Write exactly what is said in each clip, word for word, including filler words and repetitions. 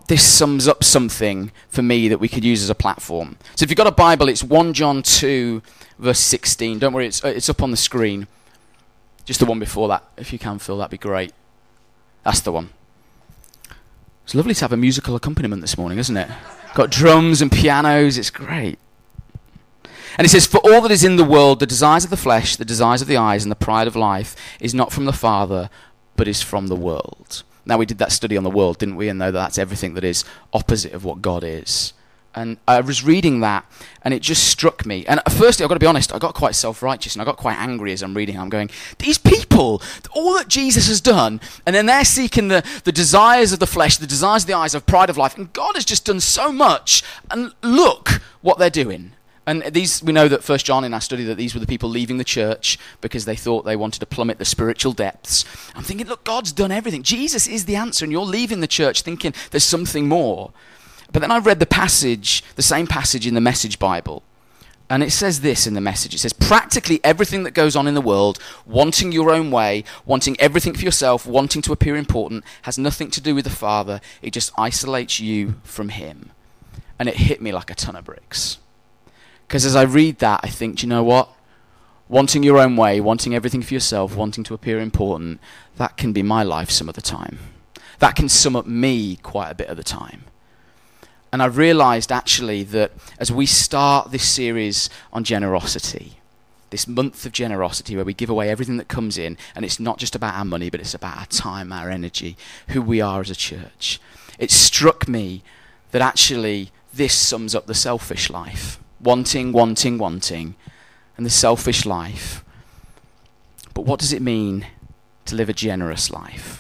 this sums up something for me that we could use as a platform. So if you've got a Bible, it's First John two, verse sixteen. Don't worry, it's, it's up on the screen. Just the one before that. If you can, Phil, that'd be great. That's the one. It's lovely to have a musical accompaniment this morning, isn't it? Got drums and pianos. It's great. And it says, for all that is in the world, the desires of the flesh, the desires of the eyes, and the pride of life is not from the Father, but is from the world. Now, we did that study on the world, didn't we? And know that that's everything that is opposite of what God is. And I was reading that, and it just struck me. And firstly, I've got to be honest, I got quite self-righteous, and I got quite angry as I'm reading. I'm going, these people, all that Jesus has done, and then they're seeking the, the desires of the flesh, the desires of the eyes, of pride of life, and God has just done so much, and look what they're doing. And these, we know that First John in our study, that these were the people leaving the church because they thought they wanted to plummet the spiritual depths. I'm thinking, look, God's done everything. Jesus is the answer, and you're leaving the church thinking there's something more. But then I read the passage, the same passage in the Message Bible, and it says this in the Message. It says, practically everything that goes on in the world, wanting your own way, wanting everything for yourself, wanting to appear important, has nothing to do with the Father. It just isolates you from him. And it hit me like a ton of bricks. Because as I read that, I think, do you know what? Wanting your own way, wanting everything for yourself, wanting to appear important, that can be my life some of the time. That can sum up me quite a bit of the time. And I've realized actually that as we start this series on generosity, this month of generosity where we give away everything that comes in, and it's not just about our money, but it's about our time, our energy, who we are as a church, it struck me that actually this sums up the selfish life. Wanting, wanting, wanting, and the selfish life. But what does it mean to live a generous life?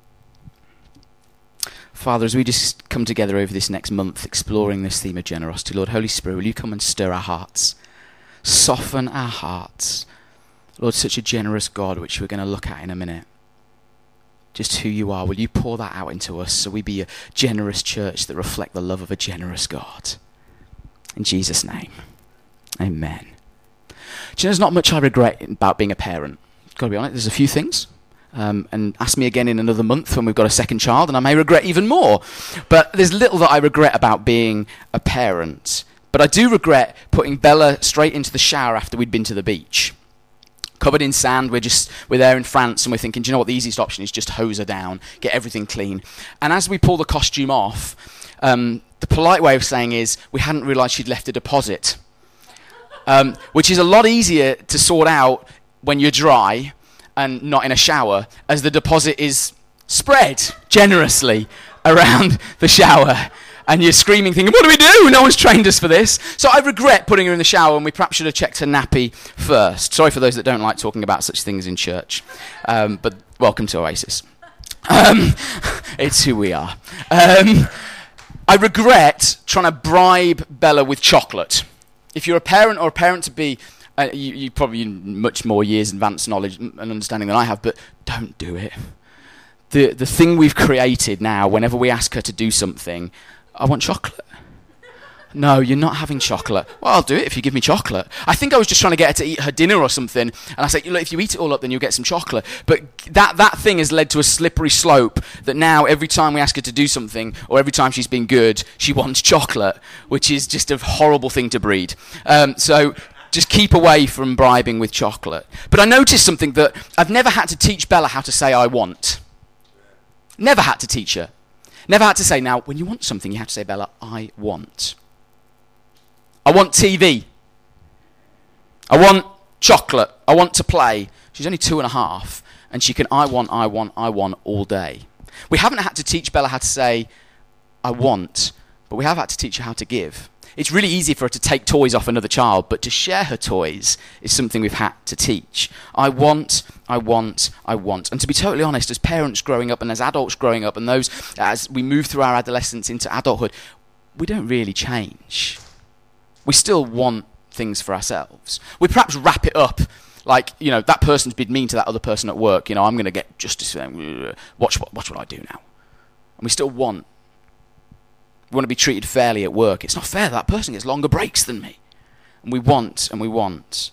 Father, as we just come together over this next month exploring this theme of generosity, Lord, Holy Spirit, will you come and stir our hearts, soften our hearts. Lord, such a generous God, which we're going to look at in a minute. Just who you are, will you pour that out into us so we be a generous church that reflect the love of a generous God? In Jesus' name, amen. Do you know, there's not much I regret about being a parent. Got to be honest, there's a few things. Um, and ask me again in another month when we've got a second child, and I may regret even more. But there's little that I regret about being a parent. But I do regret putting Bella straight into the shower after we'd been to the beach. Covered in sand, we're just we're there in France, and we're thinking, do you know what, the easiest option is just hose her down, get everything clean. And as we pull the costume off, um, the polite way of saying is, we hadn't realised she'd left a deposit. Um, which is a lot easier to sort out when you're dry and not in a shower, as the deposit is spread generously around the shower. And you're screaming, thinking, what do we do? No one's trained us for this. So I regret putting her in the shower, and we perhaps should have checked her nappy first. Sorry for those that don't like talking about such things in church. Um, but welcome to Oasis. Um, it's who we are. Um, I regret trying to bribe Bella with chocolate. If you're a parent or a parent-to-be, Uh, you, you probably much more years advanced knowledge and understanding than I have, but don't do it. The the thing we've created now, whenever we ask her to do something, I want chocolate. No, you're not having chocolate. Well, I'll do it if you give me chocolate. I think I was just trying to get her to eat her dinner or something, and I said, look, if you eat it all up, then you'll get some chocolate. But that, that thing has led to a slippery slope that now every time we ask her to do something, or every time she's been good, she wants chocolate, which is just a horrible thing to breed. Um, so... Just keep away from bribing with chocolate. But I noticed something, that I've never had to teach Bella how to say I want. Never had to teach her. Never had to say, now, when you want something, you have to say, Bella, I want. I want T V. I want chocolate. I want to play. She's only two and a half, and she can I want, I want, I want all day. We haven't had to teach Bella how to say, I want, but we have had to teach her how to give. It's really easy for her to take toys off another child, but to share her toys is something we've had to teach. I want, I want, I want. And to be totally honest, as parents growing up and as adults growing up, and those as we move through our adolescence into adulthood, we don't really change. We still want things for ourselves. We perhaps wrap it up like, you know, that person's been mean to that other person at work. You know, I'm going to get justice for them. Watch what, watch what I do now. And we still want. We want to be treated fairly at work. It's not fair that person gets longer breaks than me. And we want, and we want.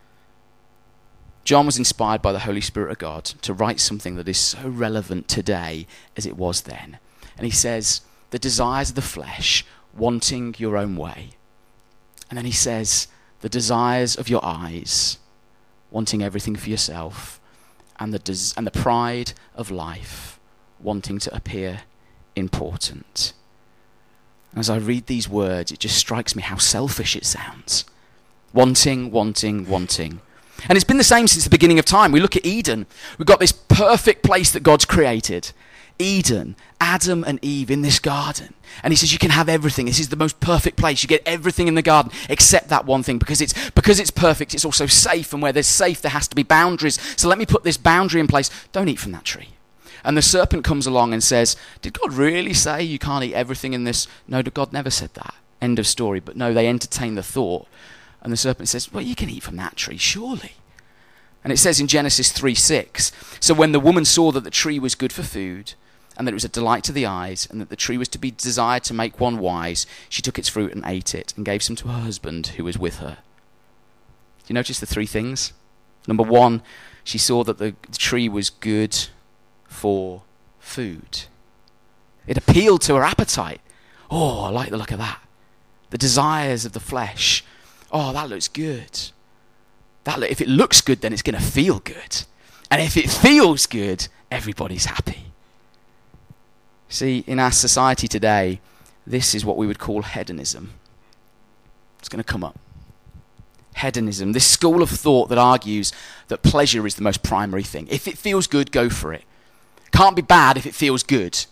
John was inspired by the Holy Spirit of God to write something that is so relevant today as it was then. And he says, the desires of the flesh, wanting your own way. And then he says, the desires of your eyes, wanting everything for yourself, and the des- and the pride of life, wanting to appear important. As I read these words, it just strikes me how selfish it sounds. Wanting, wanting, wanting. And it's been the same since the beginning of time. We look at Eden. We've got this perfect place that God's created. Eden, Adam and Eve in this garden. And he says you can have everything. This is the most perfect place. You get everything in the garden except that one thing. Because it's because it's perfect, it's also safe. And where there's safe, there has to be boundaries. So let me put this boundary in place. Don't eat from that tree. And the serpent comes along and says, did God really say you can't eat everything in this? No, God never said that. End of story. But no, they entertain the thought. And the serpent says, well, you can eat from that tree, surely. And it says in Genesis three six, so when the woman saw that the tree was good for food, and that it was a delight to the eyes, and that the tree was to be desired to make one wise, she took its fruit and ate it, and gave some to her husband who was with her. Do you notice the three things? Number one, she saw that the tree was good for food. It appealed to her appetite. Oh, I like the look of that. The desires of the flesh. Oh, that looks good. That look, if it looks good, then it's going to feel good. And if it feels good, everybody's happy. See, in our society today, this is what we would call hedonism. It's going to come up. Hedonism, this school of thought that argues that pleasure is the most primary thing. If it feels good, go for it. Can't be bad if it feels good.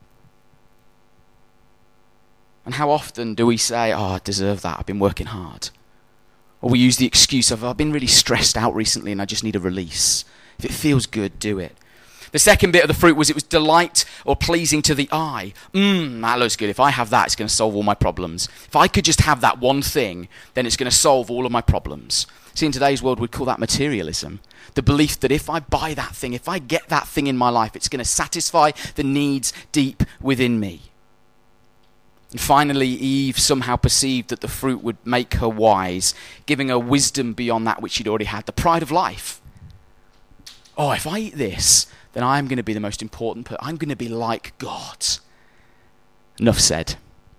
And how often do we say, oh, I deserve that, I've been working hard. Or we use the excuse of, I've been really stressed out recently and I just need a release. If it feels good, do it. The second bit of the fruit was it was delight or pleasing to the eye. Mmm, that looks good. If I have that, it's going to solve all my problems. If I could just have that one thing, then it's going to solve all of my problems. See, in today's world, we'd call that materialism. The belief that if I buy that thing, if I get that thing in my life, it's going to satisfy the needs deep within me. And finally, Eve somehow perceived that the fruit would make her wise, giving her wisdom beyond that which she'd already had, the pride of life. Oh, if I eat this, then I'm going to be the most important person. I'm going to be like God. Enough said.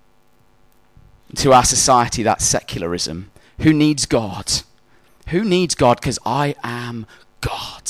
To our society, that's secularism. Who needs God? Who needs God? Because I am God.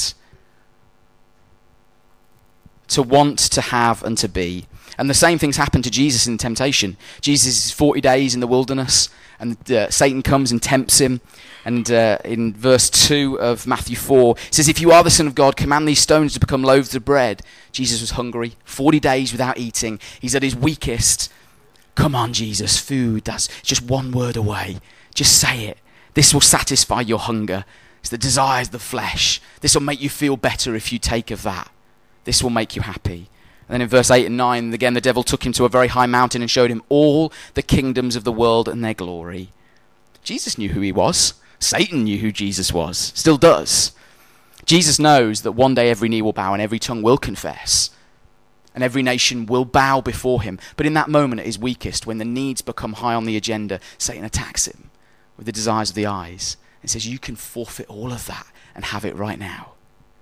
To want, to have, and to be. And the same things happen to Jesus in temptation. Jesus is forty days in the wilderness, and uh, Satan comes and tempts him. And uh, in verse two of Matthew four, it says, if you are the Son of God, command these stones to become loaves of bread. Jesus was hungry, forty days without eating. He's at his weakest. Come on, Jesus, food, that's just one word away. Just say it. This will satisfy your hunger. It's the desires of the flesh. This will make you feel better if you take of that. This will make you happy. And then in verse eight and nine, again, the devil took him to a very high mountain and showed him all the kingdoms of the world and their glory. Jesus knew who he was. Satan knew who Jesus was. Still does. Jesus knows that one day every knee will bow and every tongue will confess. And every nation will bow before him. But in that moment at his weakest, when the needs become high on the agenda, Satan attacks him with the desires of the eyes and says, you can forfeit all of that and have it right now.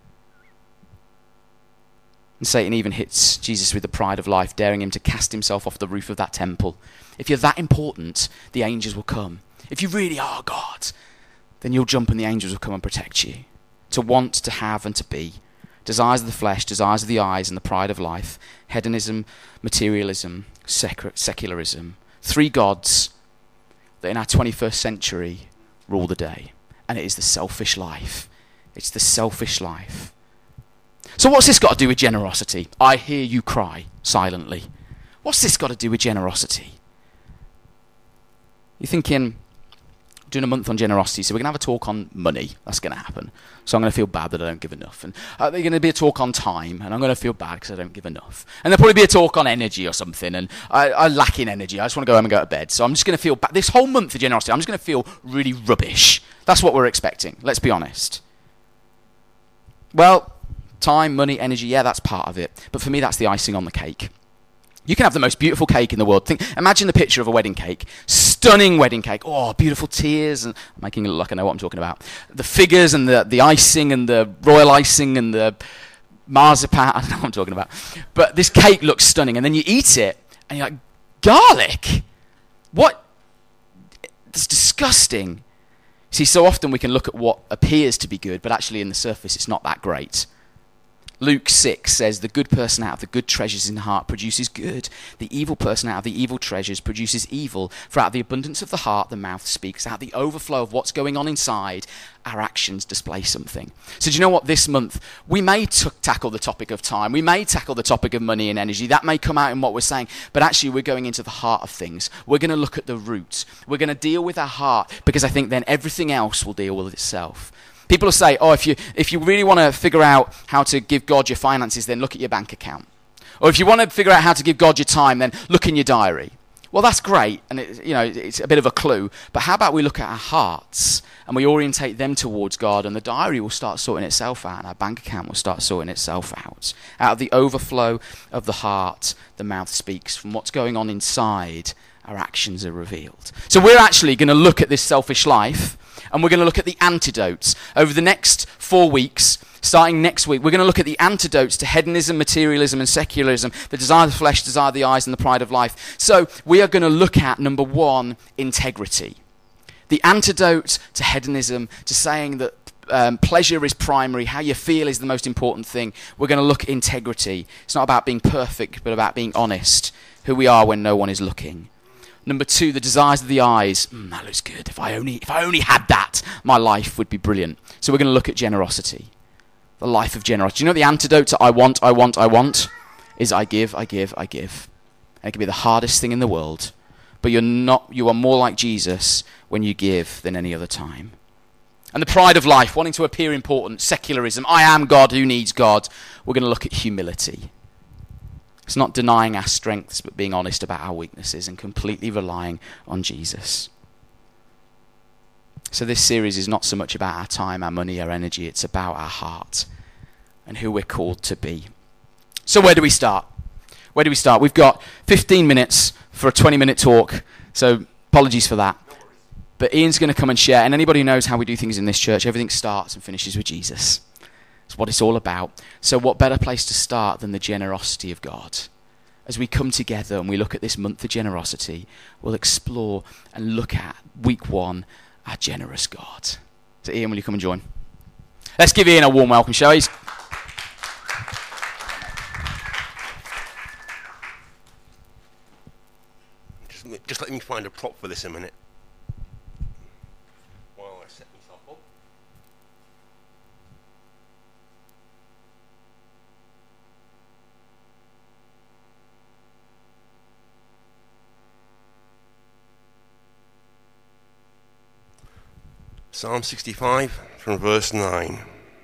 And Satan even hits Jesus with the pride of life, daring him to cast himself off the roof of that temple. If you're that important, the angels will come. If you really are God, then you'll jump and the angels will come and protect you. To want, to have, and to be. Desires of the flesh, desires of the eyes, and the pride of life. Hedonism, materialism, sec- secularism. Three gods that in our twenty-first century rule the day. And it is the selfish life. It's the selfish life. So what's this got to do with generosity? I hear you cry silently. What's this got to do with generosity? You're thinking, doing a month on generosity, so we're going to have a talk on money. That's going to happen. So I'm going to feel bad that I don't give enough. And uh, there's going to be a talk on time, and I'm going to feel bad because I don't give enough. And there'll probably be a talk on energy or something, and I, I lack in energy. I just want to go home and go to bed. So I'm just going to feel bad. This whole month of generosity, I'm just going to feel really rubbish. That's what we're expecting. Let's be honest. Well, time, money, energy, yeah, that's part of it. But for me, that's the icing on the cake. You can have the most beautiful cake in the world. Think, imagine the picture of a wedding cake. Stunning wedding cake. Oh, beautiful tears. And I'm making it look like I know what I'm talking about. The figures and the, the icing and the royal icing and the marzipan. I don't know what I'm talking about. But this cake looks stunning. And then you eat it And you're like, garlic? What? That's disgusting. See, so often we can look at what appears to be good, but actually in the surface it's not that great. Luke six says, the good person out of the good treasures in the heart produces good. The evil person out of the evil treasures produces evil. For out of the abundance of the heart, the mouth speaks. Out of the overflow of what's going on inside, our actions display something. So do you know what? This month, we may t- tackle the topic of time. We may tackle the topic of money and energy. That may come out in what we're saying. But actually, we're going into the heart of things. We're going to look at the root. We're going to deal with our heart, because I think then everything else will deal with itself. People will say, oh, if you if you really want to figure out how to give God your finances, then look at your bank account. Or if you want to figure out how to give God your time, then look in your diary. Well, that's great, and it, you know, it's a bit of a clue. But how about we look at our hearts and we orientate them towards God, and the diary will start sorting itself out, and our bank account will start sorting itself out. Out of the overflow of the heart, the mouth speaks. From what's going on inside, our actions are revealed. So we're actually going to look at this selfish life, and we're going to look at the antidotes. Over the next four weeks, starting next week, we're going to look at the antidotes to hedonism, materialism, and secularism, the desire of the flesh, desire of the eyes, and the pride of life. So we are going to look at, number one, integrity. The antidote to hedonism, to saying that um, pleasure is primary, how you feel is the most important thing. We're going to look at integrity. It's not about being perfect, but about being honest, who we are when no one is looking. Number two, the desires of the eyes. Mm, that looks good. If I only, if I only had that, my life would be brilliant. So we're going to look at generosity, the life of generosity. Do you know the antidote to I want, I want, I want is I give, I give, I give. And it can be the hardest thing in the world, but you're not. You are more like Jesus when you give than any other time. And the pride of life, wanting to appear important, secularism. I am God. Who needs God? We're going to look at humility. It's not denying our strengths, but being honest about our weaknesses and completely relying on Jesus. So this series is not so much about our time, our money, our energy. It's about our heart and who we're called to be. So where do we start? Where do we start? We've got fifteen minutes for a twenty-minute talk, so apologies for that. But Ian's going to come and share, and anybody who knows how we do things in this church, everything starts and finishes with Jesus. It's what it's all about. So what better place to start than the generosity of God? As we come together and we look at this month of generosity, we'll explore and look at week one, our generous God. So Ian, will you come and join? Let's give Ian a warm welcome, shall we? Just, just let me find a prop for this a minute. While I set myself up. Psalm sixty-five from verse nine.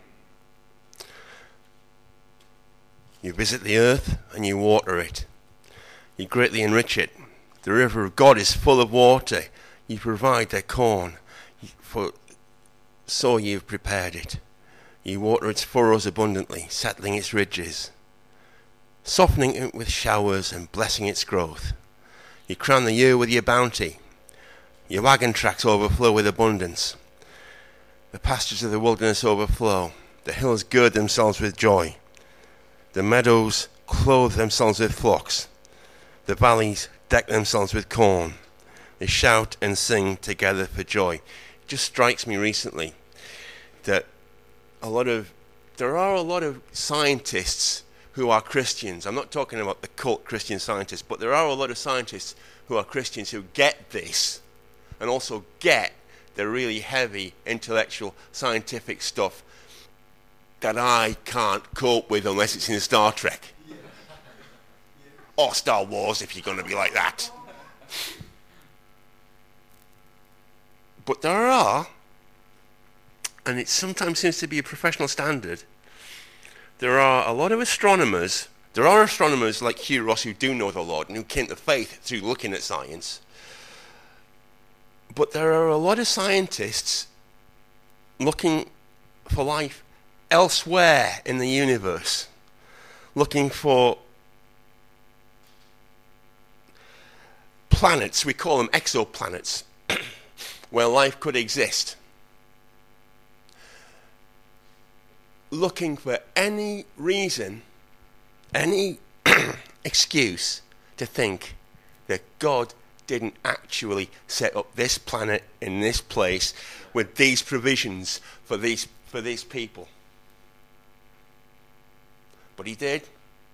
You visit the earth and you water it. You greatly enrich it. The river of God is full of water. You provide their corn, for so you've prepared it. You water its furrows abundantly, settling its ridges, softening it with showers and blessing its growth. You crown the year with your bounty. Your wagon tracks overflow with abundance. The pastures of the wilderness overflow. The hills gird themselves with joy. The meadows clothe themselves with flocks. The valleys deck themselves with corn. They shout and sing together for joy. It just strikes me recently that a lot of there are a lot of scientists who are Christians. I'm not talking about the cult Christian scientists, but there are a lot of scientists who are Christians who get this and also get the really heavy intellectual scientific stuff that I can't cope with unless it's in Star Trek. Yeah. Yeah. Or Star Wars, if you're going to be like that. But there are, and it sometimes seems to be a professional standard, there are a lot of astronomers, there are astronomers like Hugh Ross who do know the Lord and who came to faith through looking at science. But there are a lot of scientists looking for life elsewhere in the universe, looking for planets, we call them exoplanets, where life could exist. Looking for any reason, any excuse to think that God didn't actually set up this planet in this place with these provisions for these for these people. But he did.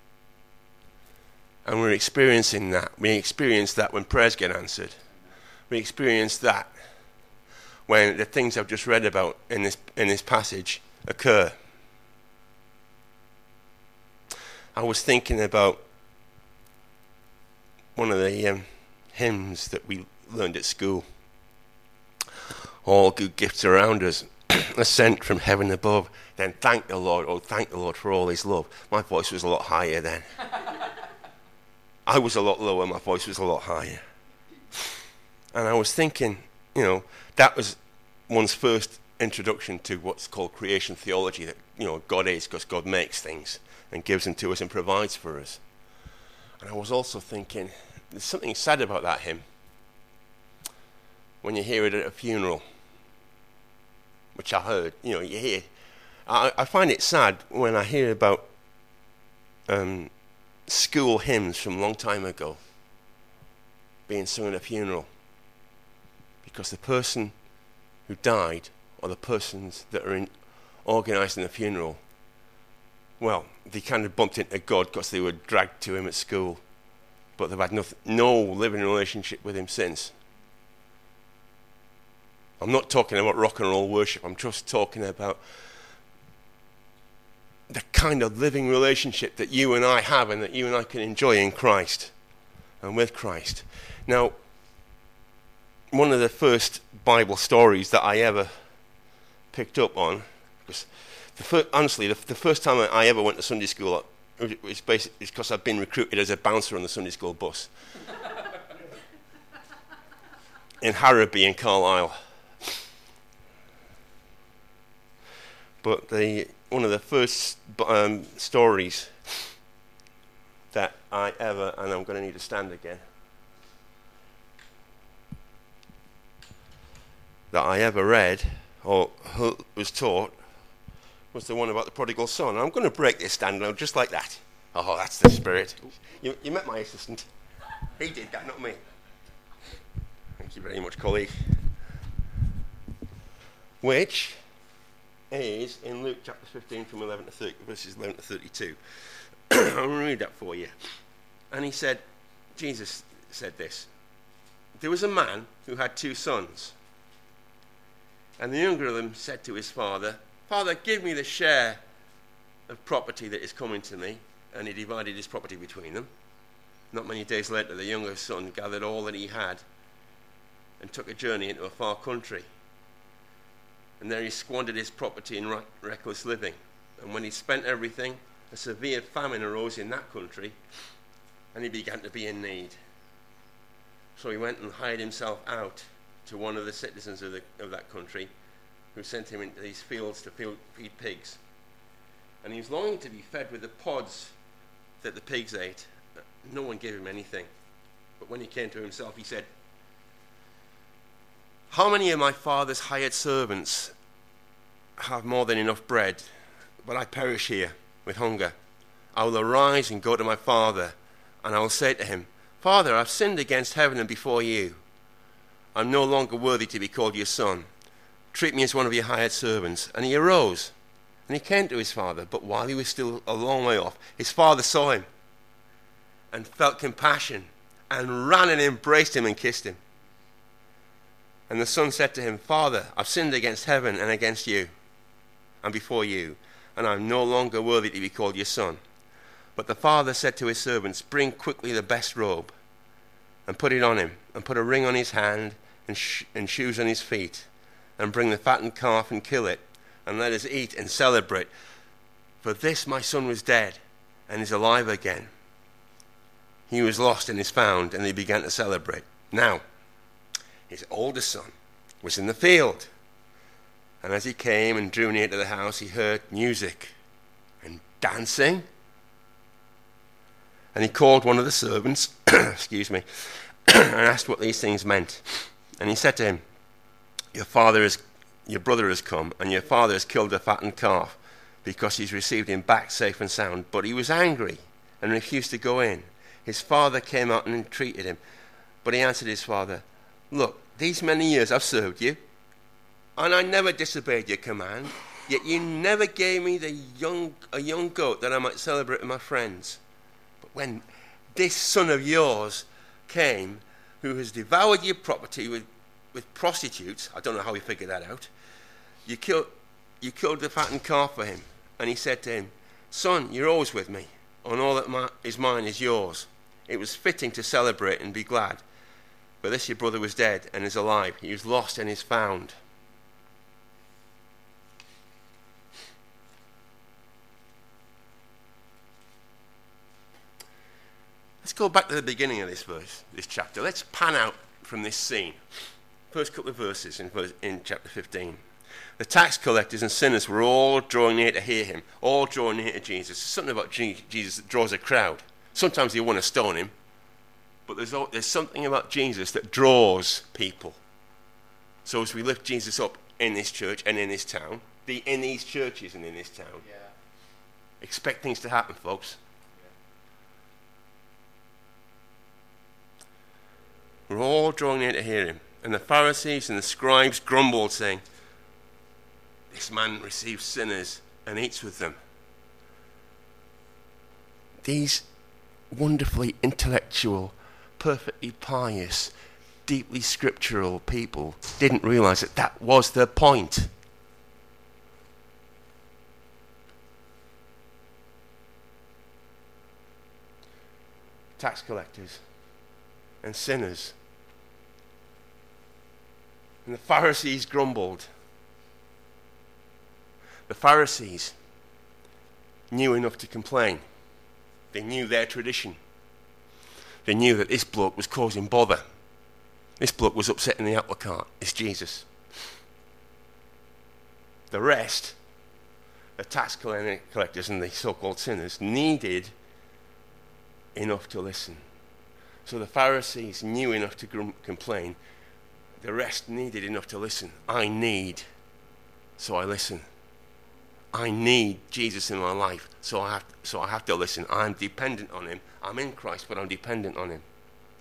And we're experiencing that. We experience that when prayers get answered. We experience that when the things I've just read about in this in this passage occur. I was thinking about one of the um, hymns that we learned at school. All good gifts around us are sent from heaven above. Then thank the Lord, oh thank the Lord for all his love. My voice was a lot higher then. I was a lot lower, my voice was a lot higher. And I was thinking, you know, that was one's first introduction to what's called creation theology, that, you know, God is because God makes things and gives them to us and provides for us. And I was also thinking, there's something sad about that hymn when you hear it at a funeral, which I heard, you know, you hear. I, I find it sad when I hear about um, school hymns from a long time ago being sung at a funeral, because the person who died or the persons that are in organising the funeral, well, they kind of bumped into God because they were dragged to him at school, but they've had no, no living relationship with him since. I'm not talking about rock and roll worship. I'm just talking about the kind of living relationship that you and I have and that you and I can enjoy in Christ and with Christ. Now, one of the first Bible stories that I ever picked up on, because the first, honestly, the, the first time I ever went to Sunday school, it was basically because I'd been recruited as a bouncer on the Sunday school bus in Harrowby in Carlisle. But the one of the first um, stories that I ever, and I'm going to need to stand again, that I ever read or was taught was the one about the prodigal son. I'm going to break this stand now just like that. Oh, that's the spirit. You, you met my assistant. He did that, not me. Thank you very much, colleague. Which is in Luke chapter fifteen from eleven to thirty, verses eleven to thirty-two. I'm going to read that for you. And he said, Jesus said this: there was a man who had two sons. And the younger of them said to his father, Father, give me the share of property that is coming to me. And he divided his property between them. Not many days later, the younger son gathered all that he had and took a journey into a far country. And there he squandered his property in reckless living. And when he spent everything, a severe famine arose in that country, and he began to be in need. So he went and hired himself out to one of the citizens of, the, of that country, who sent him into these fields to feed pigs. And he was longing to be fed with the pods that the pigs ate. No one gave him anything. But when he came to himself, he said, how many of my father's hired servants have more than enough bread, but I perish here with hunger? I will arise and go to my father, and I will say to him, Father, I've sinned against heaven and before you. I'm no longer worthy to be called your son. Treat me as one of your hired servants. And he arose, and he came to his father. But while he was still a long way off, his father saw him and felt compassion and ran and embraced him and kissed him. And the son said to him, Father, I've sinned against heaven and against you and before you, and I'm no longer worthy to be called your son. But the father said to his servants, bring quickly the best robe and put it on him, and put a ring on his hand and, sh- and shoes on his feet, and bring the fattened calf and kill it, and let us eat and celebrate. For this my son was dead and is alive again. He was lost and is found, and they began to celebrate. Now, his oldest son was in the field, and as he came and drew near to the house, he heard music and dancing. And he called one of the servants, excuse me, and asked what these things meant. And he said to him, Your father is, your brother has come, and your father has killed a fattened calf, because he's received him back safe and sound. But he was angry and refused to go in. His father came out and entreated him. But he answered his father, look, these many years I've served you, and I never disobeyed your command, yet you never gave me the young a young goat that I might celebrate with my friends. But when this son of yours came, who has devoured your property with, with prostitutes, I don't know how he figured that out, you killed, you killed the fattened calf for him. And he said to him, son, you're always with me, and all that my, is mine is yours. It was fitting to celebrate and be glad. But this your brother was dead and is alive. He was lost and is found. Let's go back to the beginning of this verse, this chapter. Let's pan out from this scene. First couple of verses in, verse, in chapter fifteen. The tax collectors and sinners were all drawing near to hear him, all drawing near to Jesus. There's something about Jesus that draws a crowd. Sometimes they want to stone him, but there's, there's something about Jesus that draws people. So as we lift Jesus up in this church and in this town, the, in these churches and in this town, yeah. Expect things to happen, folks. Yeah. We're all drawing near to hear him. And the Pharisees and the scribes grumbled, saying, this man receives sinners and eats with them. These wonderfully intellectual, perfectly pious, deeply scriptural people didn't realize that that was the point. Tax collectors and sinners. And the Pharisees grumbled. The Pharisees knew enough to complain. They knew their tradition. They knew that this bloke was causing bother. This bloke was upsetting the apple cart. It's Jesus. The rest, the tax collectors and the so-called sinners, needed enough to listen. So the Pharisees knew enough to grum- complain. The rest needed enough to listen. I need, so I listen. I need Jesus in my life, so I have so I have to listen. I'm dependent on him. I'm in Christ, but I'm dependent on him.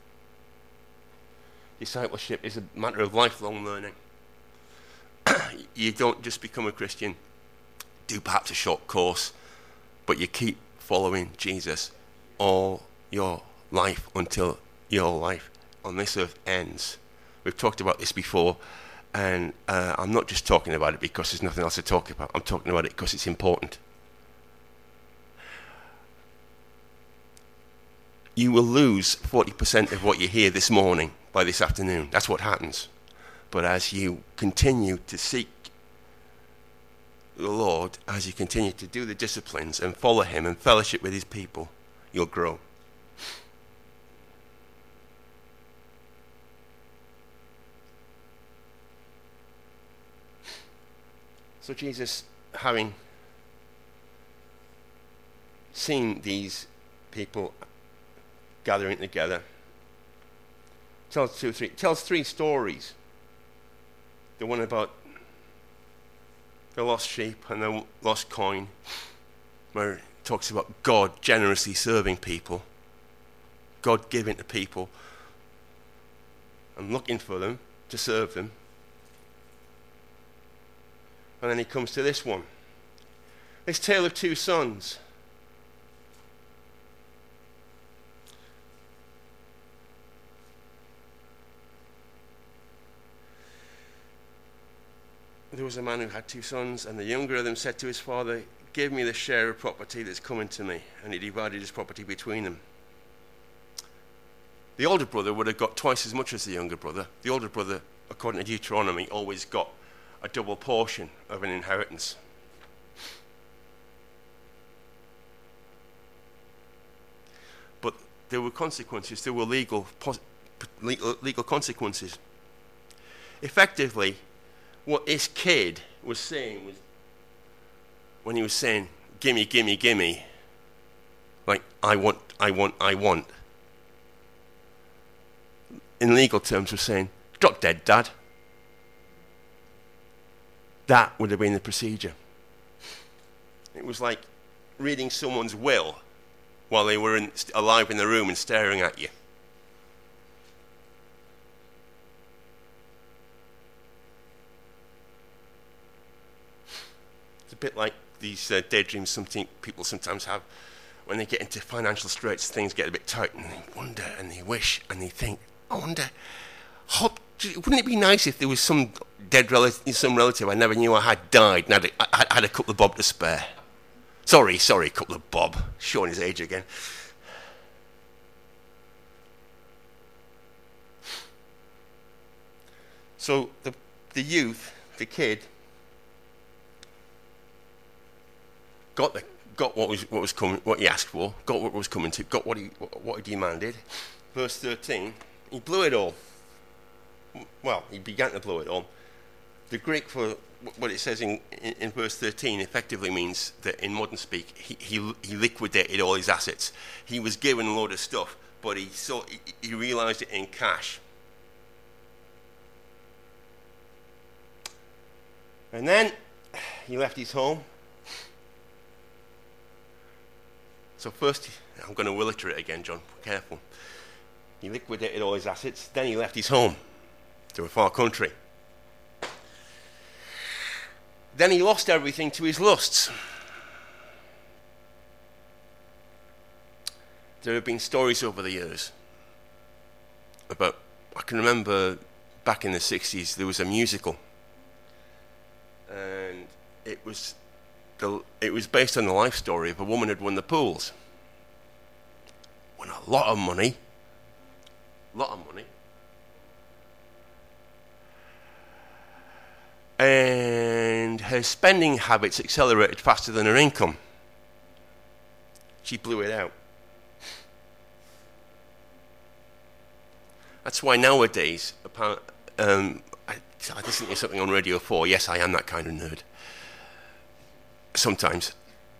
Discipleship is a matter of lifelong learning. You don't just become a Christian, do perhaps a short course, but you keep following Jesus all your life until your life on this earth ends. We've talked about this before. And uh, I'm not just talking about it because there's nothing else to talk about. I'm talking about it because it's important. You will lose forty percent of what you hear this morning by this afternoon. That's what happens. But as you continue to seek the Lord, as you continue to do the disciplines and follow him and fellowship with his people, you'll grow. So Jesus, having seen these people gathering together, tells two, three, tells three stories. The one about the lost sheep and the lost coin, where it talks about God generously serving people, God giving to people and looking for them to serve them. And then he comes to this one. This tale of two sons. There was a man who had two sons, and the younger of them said to his father, give me the share of property that's coming to me. And he divided his property between them. The older brother would have got twice as much as the younger brother. The older brother, according to Deuteronomy, always got a double portion of an inheritance. But there were consequences, there were legal, legal, legal consequences. Effectively, what this kid was saying was, when he was saying, gimme, gimme, gimme, like, I want, I want, I want, in legal terms was saying, drop dead, Dad. That would have been the procedure. It was like reading someone's will while they were in, alive in the room and staring at you. bit like these uh, daydreams something people sometimes have when they get into financial straits. Things get a bit tight, and they wonder, and they wish, and they think, I wonder, hope, wouldn't it be nice if there was some dead relative, some relative I never knew I had died, and had a, I had a couple of bob to spare. Sorry, sorry, couple of bob. Showing his age again. So the the youth, the kid, got the got what was what was coming, what he asked for, got what was coming to, got what he what he demanded. Verse thirteen, he blew it all. Well, he began to blow it all. The Greek for what it says in, in, in verse thirteen effectively means that in modern speak, he, he he liquidated all his assets. He was given a load of stuff, but he saw he, he realised it in cash. And then he left his home. So first, I'm going to illiterate again, John. Careful. He liquidated all his assets. Then he left his home to a far country. Then he lost everything to his lusts. There have been stories over the years about, I can remember back in the sixties, there was a musical. And it was the, it was based on the life story of a woman who had won the pools. Won a lot of money. lot of money. And her spending habits accelerated faster than her income. She blew it out. That's why nowadays, um, I, I listen to something on Radio four. Yes, I am that kind of nerd. Sometimes.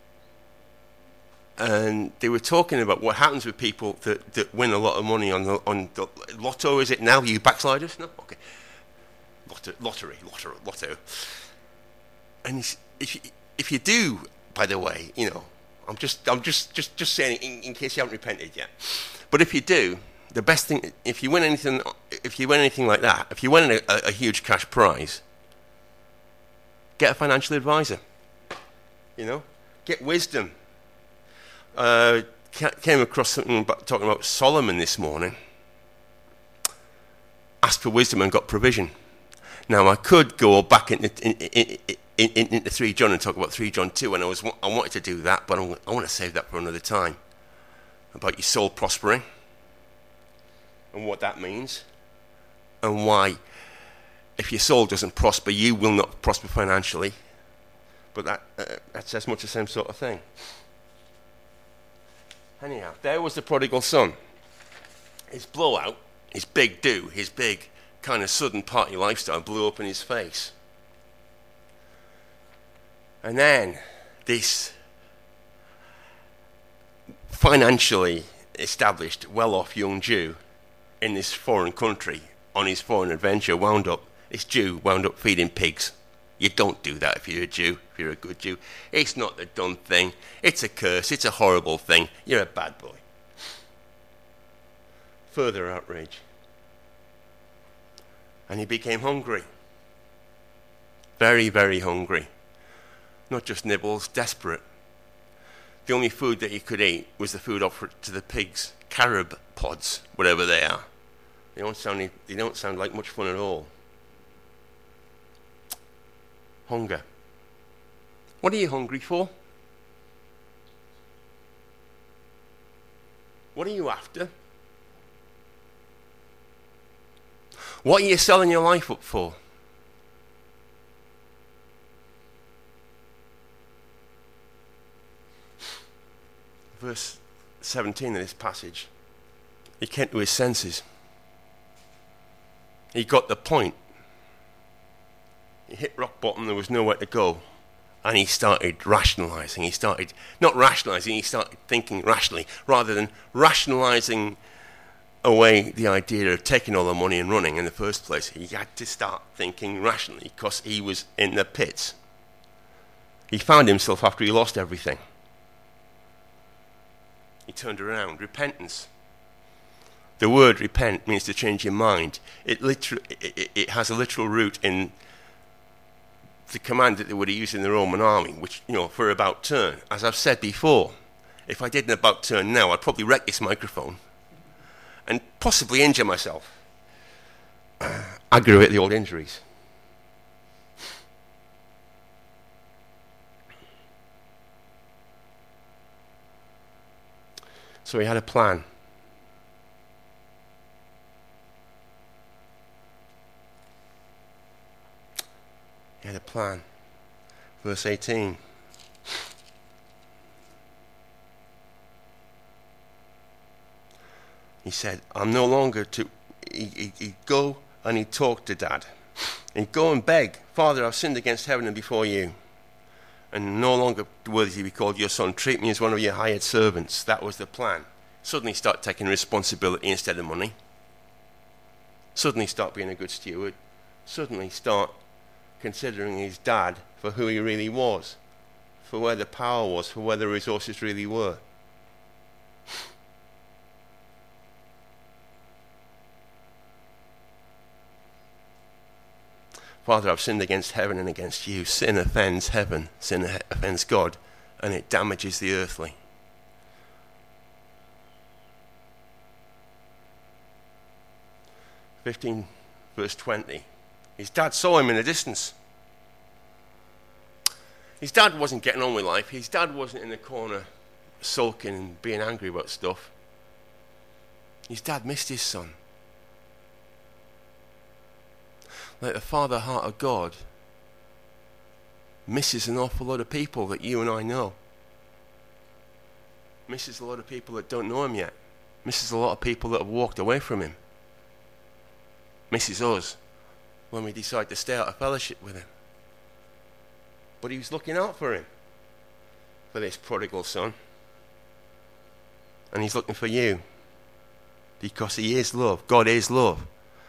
And they were talking about what happens with people that, that win a lot of money on the, on the lotto. Is it now? You backsliders? No? Okay. Lotto, lottery, lottery, lotto. And if you, if you do, by the way, you know, I'm just I'm just just, just saying in, in case you haven't repented yet. But if you do, the best thing, if you win anything, if you win anything like that, if you win a, a, a huge cash prize, get a financial advisor. You know, get wisdom. Uh, came across something about, talking about Solomon this morning. Asked for wisdom and got provision. Now I could go back into in, in, in, in, into three John and talk about three John two, and I was I wanted to do that, but I'm, I want to save that for another time. About your soul prospering and what that means, and why, if your soul doesn't prosper, you will not prosper financially. But that uh, that's as much the same sort of thing. Anyhow, there was the prodigal son. His blowout, his big do, his big kind of sudden party lifestyle blew up in his face. And then this financially established, well-off young Jew in this foreign country on his foreign adventure wound up, this Jew wound up feeding pigs. You don't do that if you're a Jew, if you're a good Jew. It's not the done thing. It's a curse. It's a horrible thing. You're a bad boy. Further outrage. And he became hungry. Very, very hungry. Not just nibbles, desperate. The only food that he could eat was the food offered to the pigs. Carob pods, whatever they are. They don't sound, they don't sound like much fun at all. Hunger. What are you hungry for? What are you after? What are you selling your life up for? Verse seventeen of this passage. He came to his senses. He got the point. He hit rock bottom, there was nowhere to go. And he started rationalising. He started, not rationalising, he started thinking rationally. Rather than rationalising away the idea of taking all the money and running in the first place, he had to start thinking rationally because he was in the pits. He found himself after he lost everything. He turned around. Repentance. The word repent means to change your mind. It, literally, it, it, it has a literal root in the command that they would have used in the Roman army, which, you know, for about turn. As I've said before, if I did an about turn now, I'd probably wreck this microphone and possibly injure myself. Aggravate the old injuries. So he had a plan. He had a plan. Verse eighteen. He said, I'm no longer to... He'd, he, he'd go and he'd talk to Dad. He'd go and beg, Father, I've sinned against heaven and before you, and no longer worthy to be called your son. Treat me as one of your hired servants. That was the plan. Suddenly start taking responsibility instead of money. Suddenly start being a good steward. Suddenly start considering his dad for who he really was, for where the power was, for where the resources really were. Father, I've sinned against heaven and against you. Sin offends heaven, sin offends God, and it damages the earthly. fifteen verse twenty. His dad saw him in the distance. His dad wasn't getting on with life. His dad wasn't in the corner sulking and being angry about stuff. His dad missed his son. Like the father heart of God misses an awful lot of people that you and I know. Misses a lot of people that don't know him yet. Misses a lot of people that have walked away from him. Misses us when we decide to stay out of fellowship with him. But he was looking out for him, for this prodigal son. And he's looking for you, because he is love. God is love.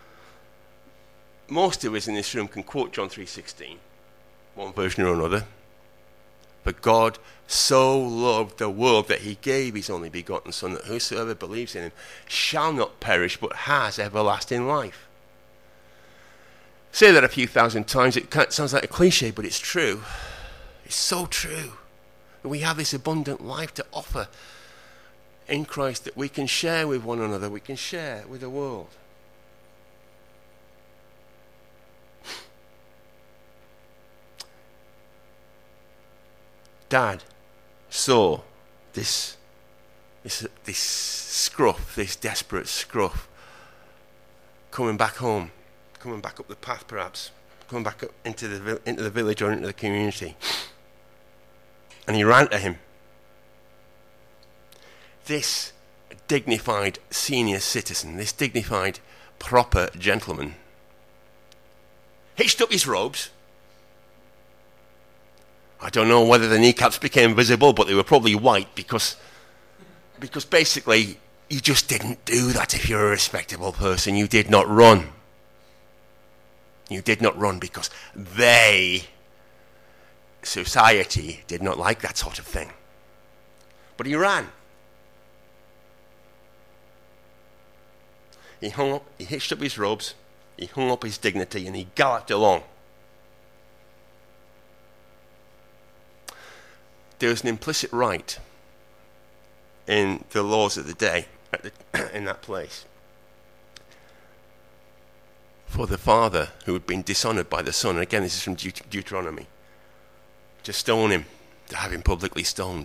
Most of us in this room can quote John three sixteen, one version or another. But God so loved the world that he gave his only begotten son, that whosoever believes in him shall not perish but has everlasting life. Say that a few thousand times. It sounds like a cliche, but it's true. It's so true. We have this abundant life to offer in Christ that we can share with one another, we can share with the world. Dad saw this, this, this scruff, this desperate scruff, coming back home, coming back up the path perhaps, coming back up into the, into the village or into the community. And he ran to him. This dignified senior citizen, this dignified proper gentleman, hitched up his robes. I don't know whether the kneecaps became visible, but they were probably white because, because basically you just didn't do that if you're a respectable person. You did not run. You did not run because they, society, did not like that sort of thing. But he ran. He hung up, he hitched up his robes, he hung up his dignity, and he galloped along. There was an implicit right in the laws of the day at the, in that place for the father who had been dishonoured by the son, and again this is from Deut- Deuteronomy, to stone him, to have him publicly stoned.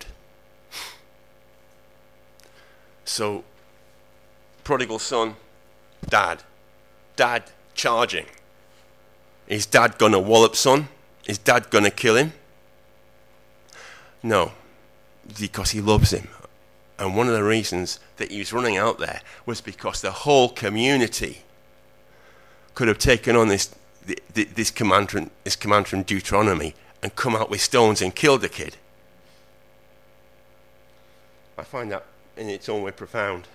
So, prodigal son, dad, dad charging. Is dad gonna wallop son? Is dad gonna kill him? No, because he loves him. And one of the reasons that he was running out there was because the whole community could have taken on this this command from, this command from Deuteronomy and come out with stones and killed the kid. I find that in its own way profound.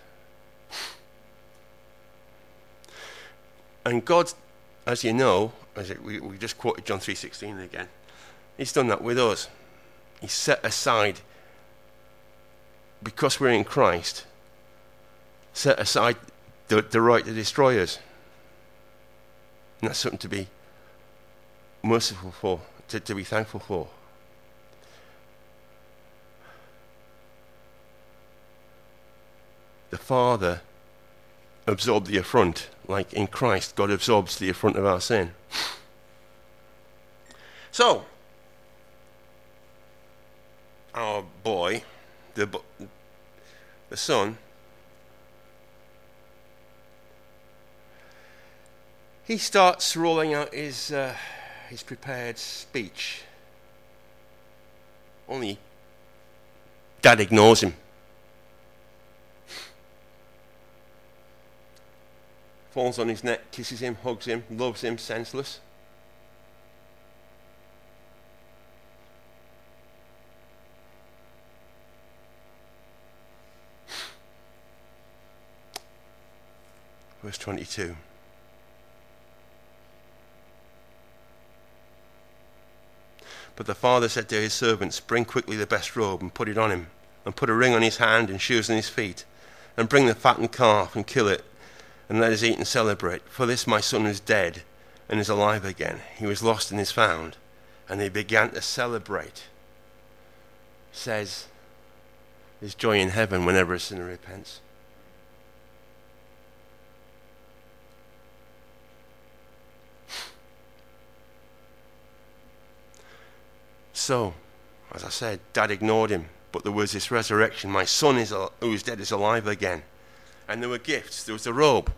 And God, as you know, as it, we, we just quoted John three sixteen again, he's done that with us. He set aside, because we're in Christ, set aside the, the right to destroy us. And that's something to be merciful for to, to be thankful for. The Father absorbed the affront, like in Christ, God absorbs the affront of our sin. So, our boy, the the son, he starts rolling out his uh, his prepared speech. Only Dad ignores him. Falls on his neck, kisses him, hugs him, loves him, senseless. Verse twenty-two. But the father said to his servants, bring quickly the best robe and put it on him, and put a ring on his hand and shoes on his feet, and bring the fattened calf and kill it, and let us eat and celebrate. For this my son is dead and is alive again. He was lost and is found. And they began to celebrate. Says, there's joy in heaven whenever a sinner repents. So, as I said, Dad ignored him, but there was this resurrection. My son is al- who was dead is alive again. And there were gifts. There was a robe.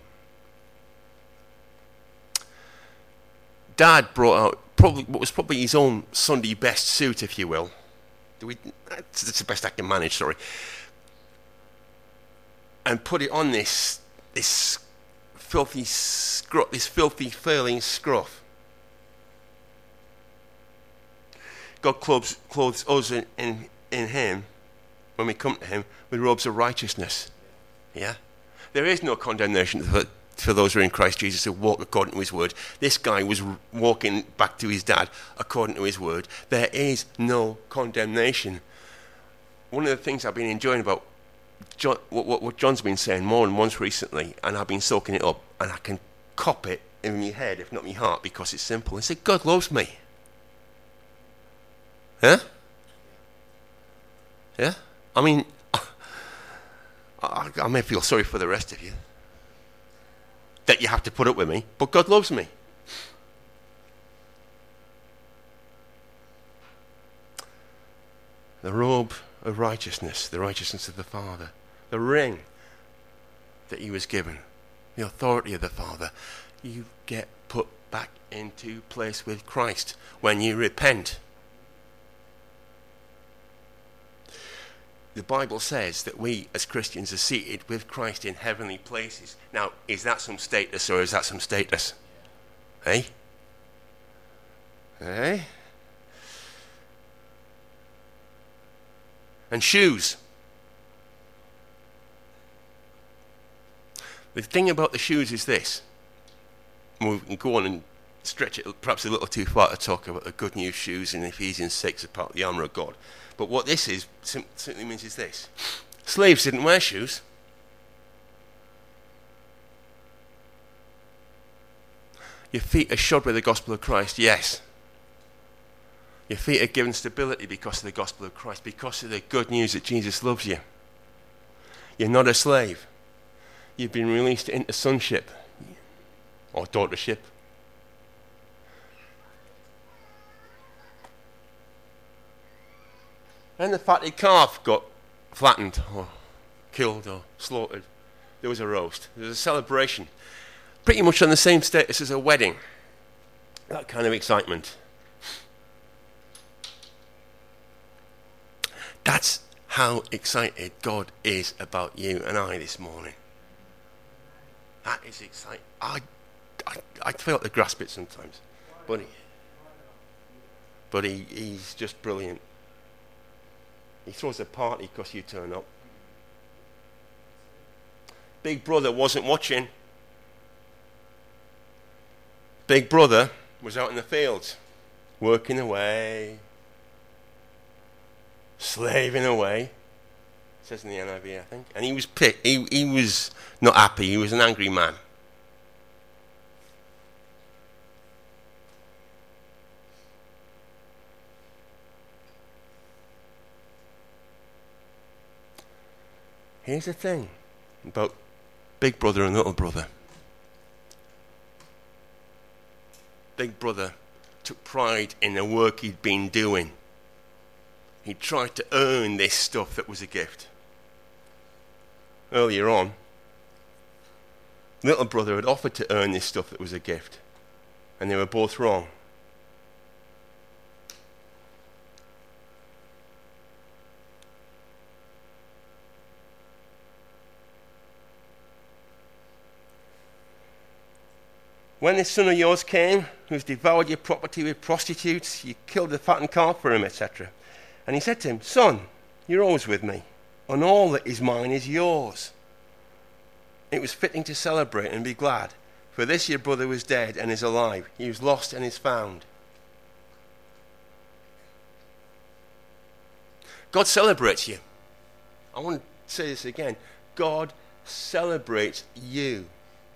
Dad brought out probably what was probably his own Sunday best suit, if you will. Do we? That's, that's the best I can manage. Sorry. And put it on this this filthy scruff, this filthy furling scruff. God clothes, clothes us in, in, in him, when we come to him, with robes of righteousness. Yeah? There is no condemnation for, for those who are in Christ Jesus who walk according to his word. This guy was walking back to his dad according to his word. There is no condemnation. One of the things I've been enjoying about John, what, what John's been saying more than once recently, and I've been soaking it up, and I can cop it in my head, if not my heart, because it's simple. He said, God loves me. Yeah? Yeah? I mean, I, I may feel sorry for the rest of you that you have to put up with me, but God loves me. The robe of righteousness, the righteousness of the Father, the ring that he was given, the authority of the Father, you get put back into place with Christ when you repent. The Bible says that we as Christians are seated with Christ in heavenly places. Now, is that some status or is that some status? Eh? Eh? And shoes. The thing about the shoes is this. We can go on and stretch it perhaps a little too far to talk about the good news shoes in Ephesians six are part of the armour of God. But what this is sim- simply means is this. Slaves didn't wear shoes. Your feet are shod with the gospel of Christ, yes. Your feet are given stability because of the gospel of Christ, because of the good news that Jesus loves you. You're not a slave. You've been released into sonship or daughtership. And the fatted calf got flattened or killed or slaughtered. There was a roast. There was a celebration. Pretty much on the same status as a wedding. That kind of excitement. That's how excited God is about you and I this morning. That is exciting. I, I, I fail to grasp it sometimes. But, he, but he, he's just brilliant. He throws a party because you turn up. Big Brother wasn't watching. Big Brother was out in the fields, working away, slaving away. It says in the N I V, I think. And he was pit. He he was not happy. He was an angry man. Here's the thing about big brother and little brother. Big brother took pride in the work he'd been doing. He tried to earn this stuff that was a gift. Earlier on, little brother had offered to earn this stuff that was a gift, and they were both wrong. When this son of yours came, who's devoured your property with prostitutes, you killed the fattened calf for him, et cetera. And he said to him, son, you're always with me, and all that is mine is yours. It was fitting to celebrate and be glad, for this your brother was dead and is alive. He was lost and is found. God celebrates you. I want to say this again. God celebrates you.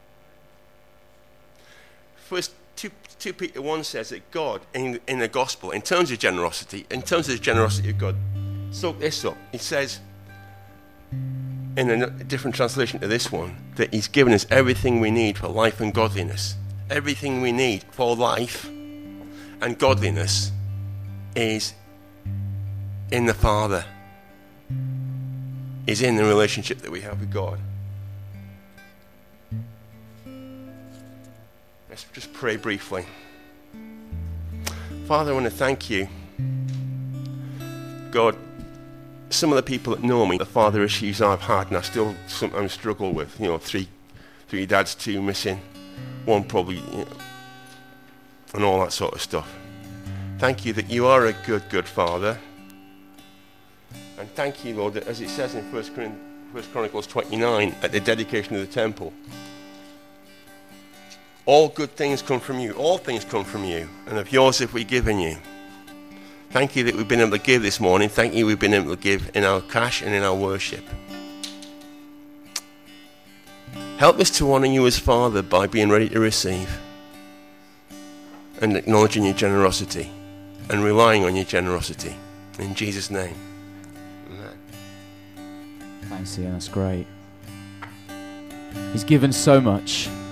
First, two Peter one says that God, in, in the gospel, in terms of generosity, in terms of the generosity of God, soak this up. He says, in a different translation to this one, that he's given us everything we need for life and godliness. Everything we need for life and godliness is in the Father, is in the relationship that we have with God. Let's just pray briefly. Father, I want to thank you. God, some of the people that know me, the father issues I've had and I still sometimes struggle with, you know, three three dads, two missing, one probably, you know, and all that sort of stuff. Thank you that you are a good, good father. And thank you, Lord, that as it says in First Chronicles twenty-nine, at the dedication of the temple, all good things come from you. All things come from you. And of yours have we given you. Thank you that we've been able to give this morning. Thank you we've been able to give in our cash and in our worship. Help us to honour you as Father by being ready to receive and acknowledging your generosity and relying on your generosity. In Jesus' name. Amen. Thanks, Ian. That's great. He's given so much.